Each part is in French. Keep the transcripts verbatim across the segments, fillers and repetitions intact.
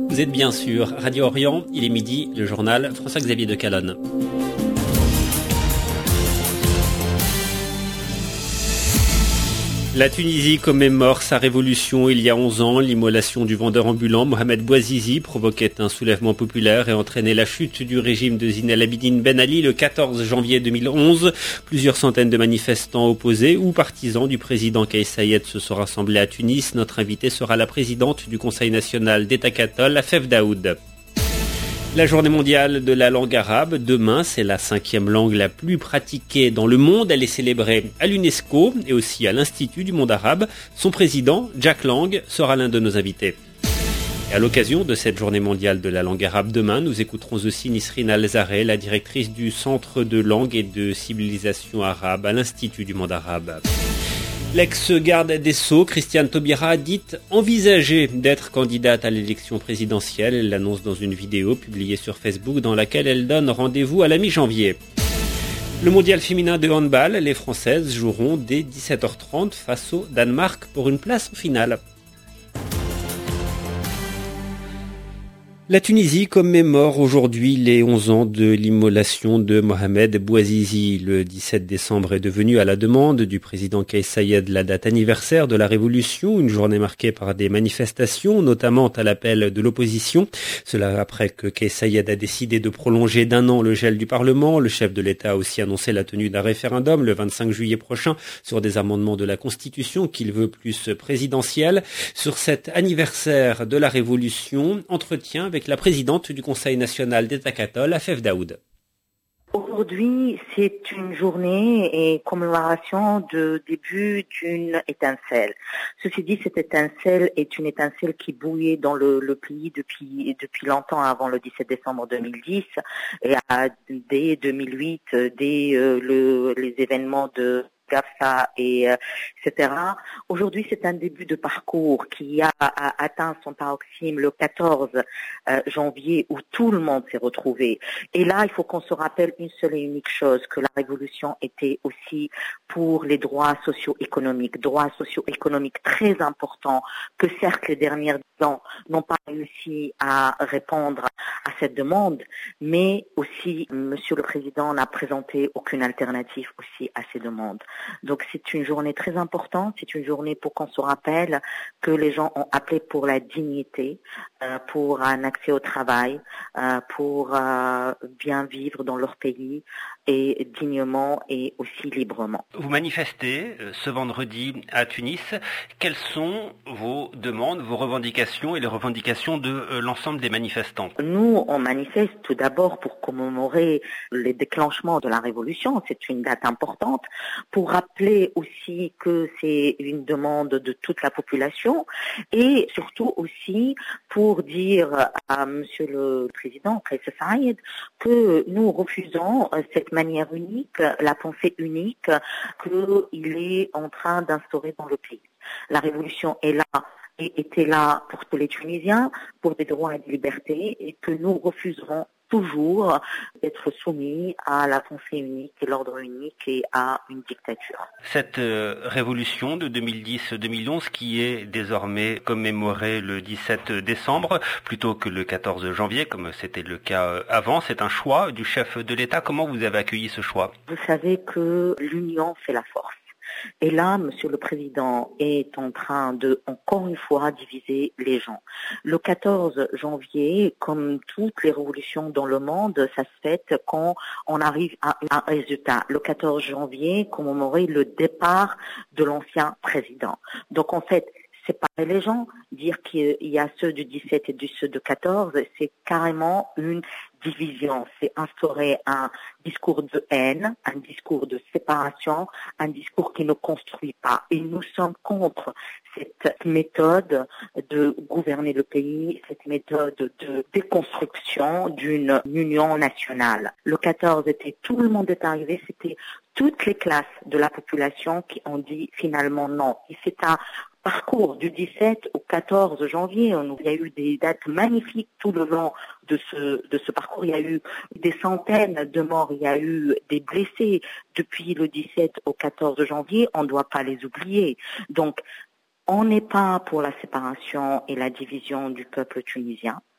Vous êtes bien sûr Radio Orient, il est midi, le journal François-Xavier de Calonne. La Tunisie commémore sa révolution il y a onze ans. L'immolation du vendeur ambulant Mohamed Bouazizi provoquait un soulèvement populaire et entraînait la chute du régime de Zine El Abidine Ben Ali le quatorze janvier deux mille onze. Plusieurs centaines de manifestants opposés ou partisans du président Kais Saied se sont rassemblés à Tunis. Notre invitée sera la présidente du Conseil national d'État catholique, Afef Daoud. La journée mondiale de la langue arabe, demain, c'est la cinquième langue la plus pratiquée dans le monde. Elle est célébrée à l'UNESCO et aussi à l'Institut du monde arabe. Son président, Jack Lang, sera l'un de nos invités. Et à l'occasion de cette journée mondiale de la langue arabe demain, nous écouterons aussi Nisrine Alzareh, la directrice du Centre de langue et de civilisation arabe à l'Institut du monde arabe. L'ex-garde des Sceaux, Christiane Taubira, a dit envisager d'être candidate à l'élection présidentielle. Elle l'annonce dans une vidéo publiée sur Facebook dans laquelle elle donne rendez-vous à la mi-janvier. Le mondial féminin de handball, les Françaises joueront dès dix-sept heures trente face au Danemark pour une place en finale. La Tunisie commémore aujourd'hui les onze ans de l'immolation de Mohamed Bouazizi. Le dix-sept décembre est devenu, à la demande du président Kais Saied, la date anniversaire de la révolution, une journée marquée par des manifestations, notamment à l'appel de l'opposition. Cela après que Kais Saied a décidé de prolonger d'un an le gel du Parlement. Le chef de l'État a aussi annoncé la tenue d'un référendum le vingt-cinq juillet prochain sur des amendements de la Constitution qu'il veut plus présidentiels. Sur cet anniversaire de la révolution, entretien avec la présidente du Conseil national d'État catholique, Afef Daoud. Aujourd'hui, c'est une journée et commémoration de début d'une étincelle. Ceci dit, cette étincelle est une étincelle qui bouillait dans le, le pays depuis depuis longtemps avant le dix-sept décembre deux mille dix et à, dès deux mille huit, dès euh, le, les événements de Gafsa et euh, et cetera. Aujourd'hui, c'est un début de parcours qui a, a atteint son paroxysme le quatorze janvier où tout le monde s'est retrouvé. Et là, il faut qu'on se rappelle une seule et unique chose, que la révolution était aussi pour les droits socio-économiques, droits socio-économiques très importants que certes les dernières ans n'ont pas réussi à répondre à cette demande, mais aussi Monsieur le Président n'a présenté aucune alternative aussi à ces demandes. Donc c'est une journée très importante, c'est une journée pour qu'on se rappelle que les gens ont appelé pour la dignité, euh, pour un accès au travail, euh, pour euh, bien vivre dans leur pays et dignement et aussi librement. Vous manifestez euh, ce vendredi à Tunis. Quelles sont vos demandes, vos revendications et les revendications de euh, l'ensemble des manifestants? Nous, on manifeste tout d'abord pour commémorer les déclenchements de la révolution. C'est une date importante. Pour rappeler aussi que c'est une demande de toute la population et surtout aussi pour dire à Monsieur le Président Kais Saied que nous refusons cette manière unique, la pensée unique qu'il est en train d'instaurer dans le pays. La révolution est là et était là pour tous les Tunisiens, pour des droits et des libertés, et que nous refuserons toujours d'être soumis à la pensée unique et l'ordre unique et à une dictature. Cette euh, révolution de deux mille dix deux mille onze qui est désormais commémorée le dix-sept décembre plutôt que le quatorze janvier comme c'était le cas avant, c'est un choix du chef de l'État. Comment vous avez accueilli ce choix? Vous savez que l'union fait la force. Et là, Monsieur le Président est en train de, encore une fois, diviser les gens. Le quatorze janvier, comme toutes les révolutions dans le monde, ça se fait quand on arrive à un résultat. Le quatorze janvier, commémorer le départ de l'ancien président. Donc en fait, séparer les gens, dire qu'il y a ceux du dix-sept et ceux du quatorze, c'est carrément une division. C'est instaurer un discours de haine, un discours de séparation, un discours qui ne construit pas. Et nous sommes contre cette méthode de gouverner le pays, cette méthode de déconstruction d'une union nationale. Le quatorze était, tout le monde est arrivé, c'était toutes les classes de la population qui ont dit finalement non. Et c'est un parcours du dix-sept au quatorze janvier. Il y a eu des dates magnifiques tout le long de ce, de ce parcours. Il y a eu des centaines de morts, il y a eu des blessés depuis le dix-sept au quatorze janvier. On ne doit pas les oublier. Donc, on n'est pas pour la séparation et la division du peuple tunisien.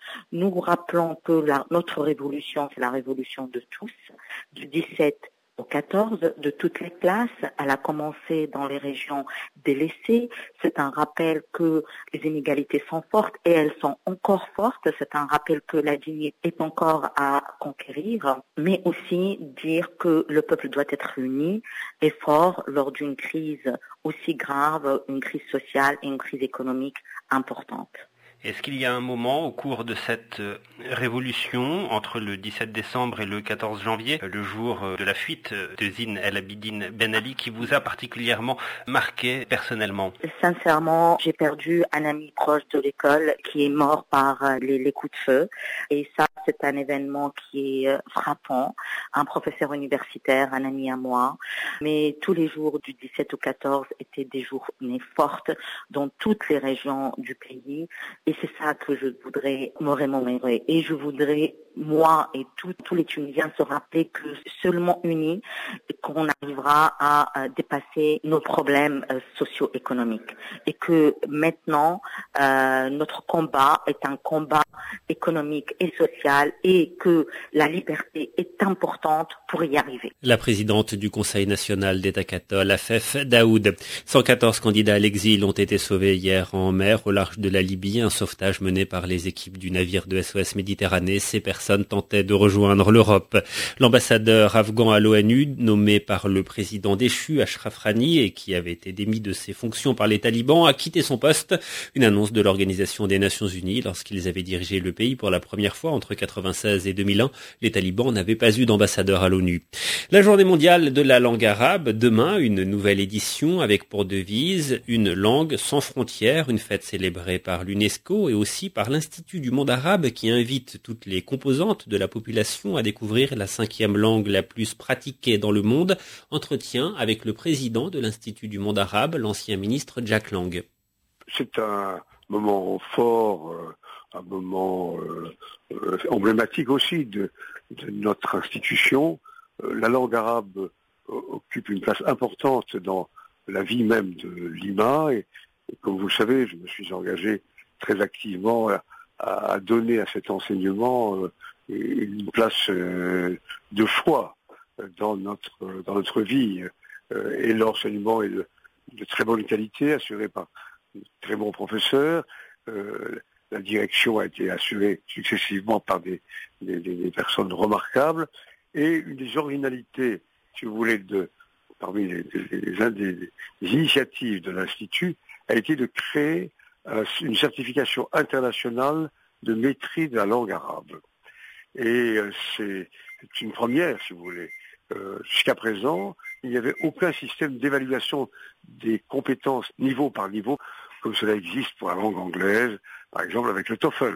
Nous rappelons que la, notre révolution, c'est la révolution de tous, du dix-sept au quatorze, de toutes les classes. Elle a commencé dans les régions délaissées. C'est un rappel que les inégalités sont fortes et elles sont encore fortes. C'est un rappel que la dignité est encore à conquérir, mais aussi dire que le peuple doit être uni et fort lors d'une crise aussi grave, une crise sociale et une crise économique importante. Est-ce qu'il y a un moment au cours de cette révolution, entre le dix-sept décembre et le quatorze janvier, le jour de la fuite de Zine El Abidine Ben Ali, qui vous a particulièrement marqué personnellement? Sincèrement, j'ai perdu un ami proche de l'école qui est mort par les, les coups de feu. Et ça, c'est un événement qui est frappant. Un professeur universitaire, un ami à moi. Mais tous les jours du dix-sept au quatorze étaient des journées fortes dans toutes les régions du pays. Et c'est ça que je voudrais me remémorer. Et je voudrais, moi et tout, tous les Tunisiens, se rappeler que seulement unis, qu'on arrivera à dépasser nos problèmes socio-économiques. Et que maintenant, euh, notre combat est un combat économique et social et que la liberté est importante pour y arriver. La présidente du Conseil national des Takatol, Afef Daoud. cent quatorze candidats à l'exil ont été sauvés hier en mer au large de la Libye. Un sauvetage mené par les équipes du navire de S O S Méditerranée. Ces personnes tentaient de rejoindre l'Europe. L'ambassadeur afghan à l'ONU, nommé par le président déchu Ashraf Rani et qui avait été démis de ses fonctions par les talibans, a quitté son poste. Une annonce de l'Organisation des Nations Unies lorsqu'ils avaient dirigé le pays pour la première fois entre quatre-vingt-seize et deux mille un. Les talibans n'avaient pas eu d'ambassadeur à l'ONU. La journée mondiale de la langue arabe, demain une nouvelle édition avec pour devise une langue sans frontières, une fête célébrée par l'UNESCO et aussi par l'Institut du monde arabe qui invite toutes les composantes de la population à découvrir la cinquième langue la plus pratiquée dans le monde. Entretien avec le président de l'Institut du monde arabe, l'ancien ministre Jack Lang. C'est un moment fort, un moment euh, emblématique aussi de, de notre institution. La langue arabe occupe une place importante dans la vie même de Lima et, et comme vous le savez, je me suis engagé très activement à, à donner à cet enseignement euh, une place euh, de choix dans notre dans notre vie. Euh, et l'enseignement est de, de très bonne qualité, assuré par de très bons professeurs. Euh, la direction a été assurée successivement par des, des, des personnes remarquables. Et une des originalités, si vous voulez, de, parmi les, les, les, les, les initiatives de l'Institut, a été de créer euh, une certification internationale de maîtrise de la langue arabe. Et euh, c'est, c'est une première, si vous voulez. Euh, jusqu'à présent, il n'y avait aucun système d'évaluation des compétences niveau par niveau, comme cela existe pour la langue anglaise, par exemple avec le TOEFL.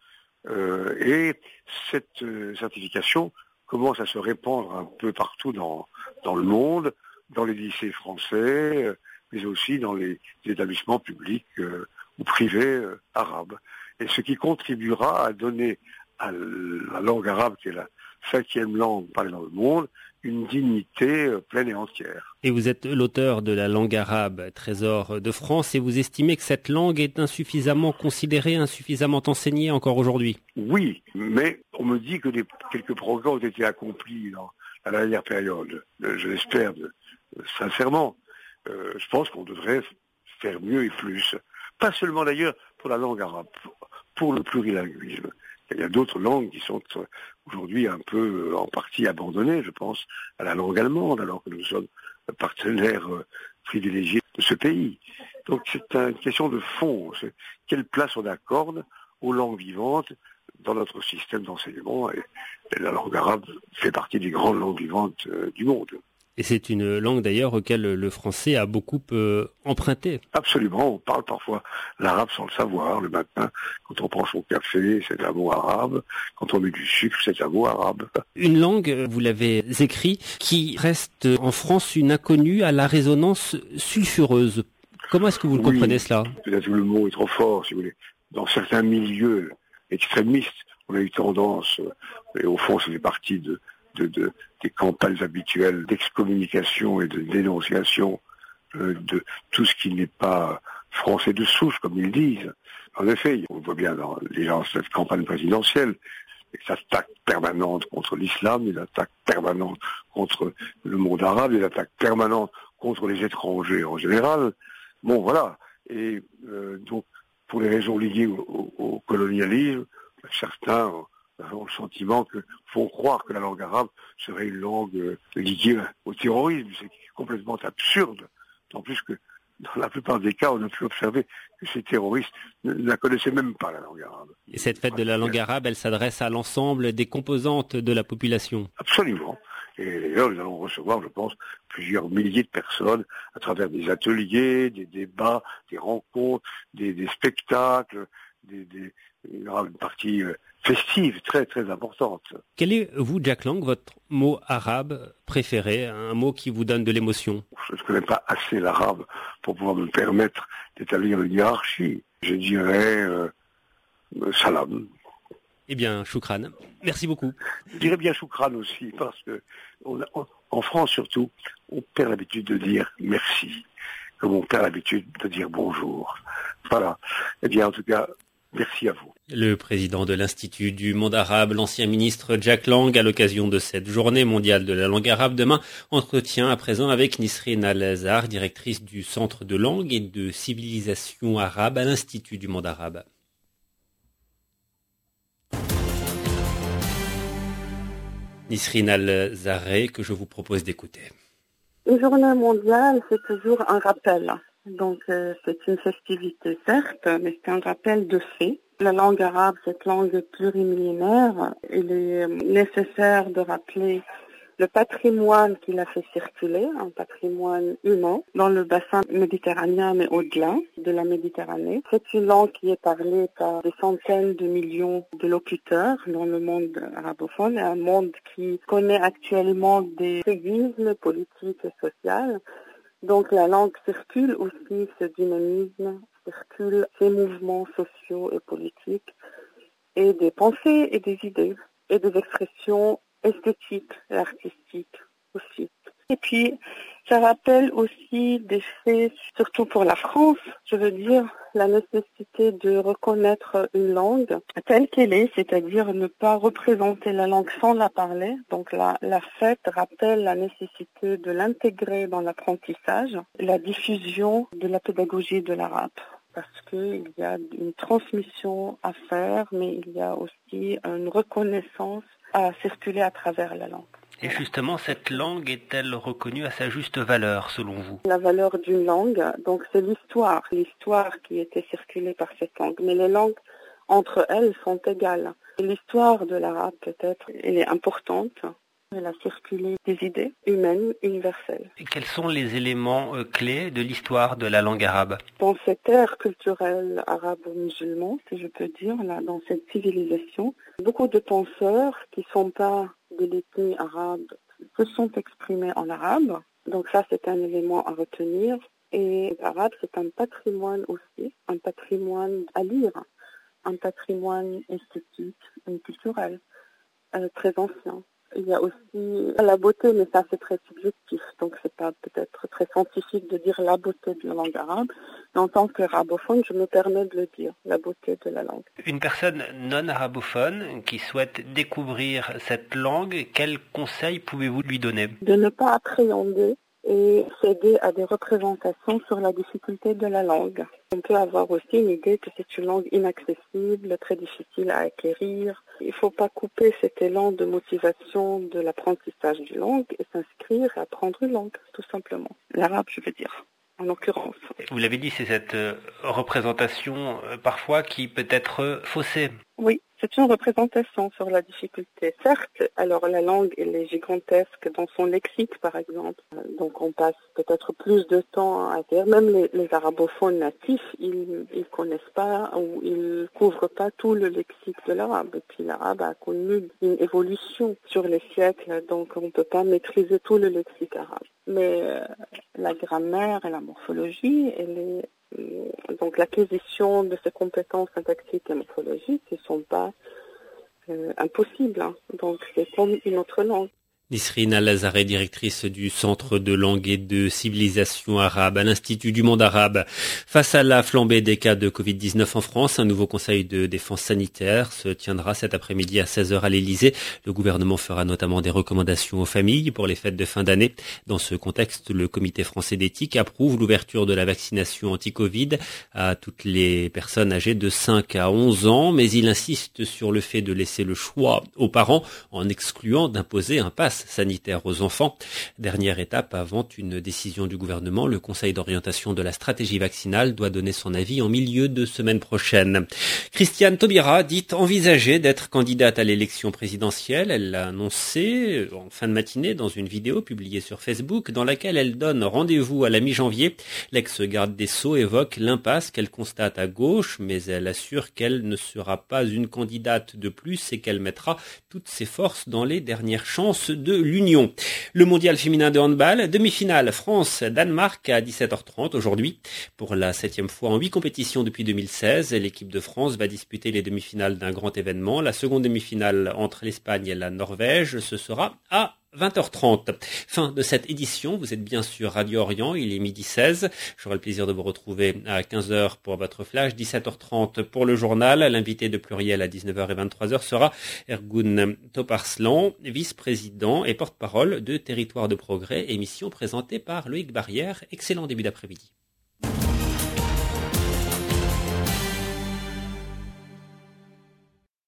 Euh, et cette euh, certification commence à se répandre un peu partout dans, dans le monde, dans les lycées français, euh, mais aussi dans les, les établissements publics euh, ou privés euh, arabes. Et ce qui contribuera à donner à la langue arabe, qui est la cinquième langue parlée dans le monde, une dignité euh, pleine et entière. Et vous êtes l'auteur de la langue arabe, Trésor de France, et vous estimez que cette langue est insuffisamment considérée, insuffisamment enseignée encore aujourd'hui? Oui, mais on me dit que des, quelques progrès ont été accomplis dans la dernière période. Je l'espère de, de, sincèrement. Euh, je pense qu'on devrait faire mieux et plus. Pas seulement d'ailleurs pour la langue arabe, pour, pour le plurilinguisme. Il y a d'autres langues qui sont aujourd'hui un peu en partie abandonnées, je pense à la langue allemande, alors que nous sommes partenaires privilégiés de ce pays. Donc c'est une question de fond. C'est quelle place on accorde aux langues vivantes dans notre système d'enseignement. Et la langue arabe fait partie des grandes langues vivantes du monde. Et c'est une langue d'ailleurs auquel le français a beaucoup euh, emprunté. Absolument, on parle parfois l'arabe sans le savoir. Le matin, quand on prend son café, c'est un mot arabe. Quand on met du sucre, c'est un mot arabe. Une langue, vous l'avez écrit, qui reste en France une inconnue à la résonance sulfureuse. Comment est-ce que vous le oui, comprenez cela? Peut-être que le mot est trop fort, si vous voulez. Dans certains milieux extrémistes, on a eu tendance, et au fond, ça fait partie de De, de, des campagnes habituelles d'excommunication et de dénonciation euh, de tout ce qui n'est pas français de souche, comme ils disent. En effet, on voit bien dans les gens cette campagne présidentielle, des attaques permanentes contre l'islam, des attaques permanentes contre le monde arabe, des attaques permanentes contre les étrangers en général. Bon, voilà. Et euh, donc, pour les raisons liées au, au, au colonialisme, certains ont le sentiment que font croire que la langue arabe serait une langue euh, liée au terrorisme. C'est complètement absurde. En plus que dans la plupart des cas, on a pu observer que ces terroristes ne, ne la connaissaient même pas, la langue arabe. Et cette fête de la langue arabe, elle s'adresse à l'ensemble des composantes de la population. Absolument. Et d'ailleurs, nous allons recevoir, je pense, plusieurs milliers de personnes à travers des ateliers, des débats, des rencontres, des, des spectacles, des, des, il y aura une partie euh, festive très très importante. Quel est, vous, Jack Lang, votre mot arabe préféré, un mot qui vous donne de l'émotion? Je ne connais pas assez l'arabe pour pouvoir me permettre d'établir une hiérarchie. Je dirais euh, salam. Eh bien, choukran. Merci beaucoup. Je dirais bien choukran aussi, parce que on a, on, en France surtout, on perd l'habitude de dire merci, comme on perd l'habitude de dire bonjour. Voilà. Eh bien, en tout cas, merci à vous. Le président de l'Institut du monde arabe, l'ancien ministre Jack Lang, à l'occasion de cette journée mondiale de la langue arabe demain, entretient à présent avec Nisrine Al-Azhar, directrice du Centre de langue et de civilisation arabe à l'Institut du monde arabe. Nisrine Al-Azhar, que je vous propose d'écouter. Une journée mondiale, c'est toujours un rappel. Donc euh, c'est une festivité certes, mais c'est un rappel de fait. La langue arabe, cette langue plurimillénaire, il est nécessaire de rappeler le patrimoine qui l'a fait circuler, un patrimoine humain, dans le bassin méditerranéen, mais au-delà de la Méditerranée. C'est une langue qui est parlée par des centaines de millions de locuteurs dans le monde arabophone, un monde qui connaît actuellement des séismes politiques et sociaux. Donc la langue circule aussi, ce dynamisme, circule ces mouvements sociaux et politiques, et des pensées et des idées, et des expressions esthétiques et artistiques aussi. Et puis, ça rappelle aussi des faits, surtout pour la France, je veux dire, la nécessité de reconnaître une langue telle qu'elle est, c'est-à-dire ne pas représenter la langue sans la parler. Donc la, la fête rappelle la nécessité de l'intégrer dans l'apprentissage, la diffusion de la pédagogie de l'arabe. Parce qu'il y a une transmission à faire, mais il y a aussi une reconnaissance à circuler à travers la langue. Et justement, cette langue est-elle reconnue à sa juste valeur, selon vous? La valeur d'une langue, donc c'est l'histoire, l'histoire qui était circulée par cette langue. Mais les langues, entre elles, sont égales. Et l'histoire de l'arabe, peut-être, elle est importante. Elle a circulé des idées humaines universelles. Et quels sont les éléments euh, clés de l'histoire de la langue arabe? Dans cette ère culturelle arabo-musulmane, si je peux dire, là, dans cette civilisation, beaucoup de penseurs qui ne sont pas de l'ethnie arabe se sont exprimés en arabe. Donc ça, c'est un élément à retenir. Et l'arabe, c'est un patrimoine aussi, un patrimoine à lire, un patrimoine esthétique et culturel, euh, très ancien. Il y a aussi la beauté, mais ça c'est très subjectif, donc c'est pas peut-être très scientifique de dire la beauté de la langue arabe. Mais en tant qu'arabophone, je me permets de le dire, la beauté de la langue. Une personne non arabophone qui souhaite découvrir cette langue, quels conseils pouvez-vous lui donner? De ne pas appréhender et céder à des représentations sur la difficulté de la langue. On peut avoir aussi une idée que c'est une langue inaccessible, très difficile à acquérir. Il ne faut pas couper cet élan de motivation de l'apprentissage d'une langue et s'inscrire et apprendre une langue, tout simplement. L'arabe, je veux dire, en l'occurrence. Vous l'avez dit, c'est cette euh, représentation euh, parfois qui peut être euh, faussée. Oui, c'est une représentation sur la difficulté. Certes, alors la langue, elle est gigantesque dans son lexique, par exemple. Donc on passe peut-être plus de temps à dire, même les, les arabophones natifs, ils ils connaissent pas ou ils couvrent pas tout le lexique de l'arabe. Et puis l'arabe a connu une évolution sur les siècles, donc on ne peut pas maîtriser tout le lexique arabe. Mais euh, la grammaire et la morphologie, elle est donc l'acquisition de ces compétences syntaxiques et morphologiques ne sont pas euh, impossibles. Hein. Donc c'est comme une autre langue. Nisrine Al-Azareh, directrice du Centre de langue et de civilisation arabe à l'Institut du monde arabe. Face à la flambée des cas de covid dix-neuf en France, un nouveau conseil de défense sanitaire se tiendra cet après-midi à seize heures à l'Elysée. Le gouvernement fera notamment des recommandations aux familles pour les fêtes de fin d'année. Dans ce contexte, le Comité français d'éthique approuve l'ouverture de la vaccination anti-Covid à toutes les personnes âgées de cinq à onze ans, mais il insiste sur le fait de laisser le choix aux parents en excluant d'imposer un pass sanitaire aux enfants. Dernière étape avant une décision du gouvernement, le Conseil d'orientation de la stratégie vaccinale doit donner son avis en milieu de semaine prochaine. Christiane Taubira dit envisager d'être candidate à l'élection présidentielle. Elle l'a annoncé en fin de matinée dans une vidéo publiée sur Facebook dans laquelle elle donne rendez-vous à la mi-janvier. L'ex-garde des Sceaux évoque l'impasse qu'elle constate à gauche, mais elle assure qu'elle ne sera pas une candidate de plus et qu'elle mettra toutes ses forces dans les dernières chances de l'Union. Le mondial féminin de handball, demi-finale France-Danemark à dix-sept heures trente aujourd'hui. Pour la septième fois en huit compétitions depuis deux mille seize, l'équipe de France va disputer les demi-finales d'un grand événement. La seconde demi-finale entre l'Espagne et la Norvège, ce sera à vingt heures trente. Fin de cette édition. Vous êtes bien sur Radio Orient. Il est midi seize. J'aurai le plaisir de vous retrouver à quinze heures pour votre flash, dix-sept heures trente pour le journal. L'invité de Pluriel à dix-neuf heures et vingt-trois heures sera Ergun Toparslan, vice-président et porte-parole de Territoire de Progrès, émission présentée par Loïc Barrière. Excellent début d'après-midi.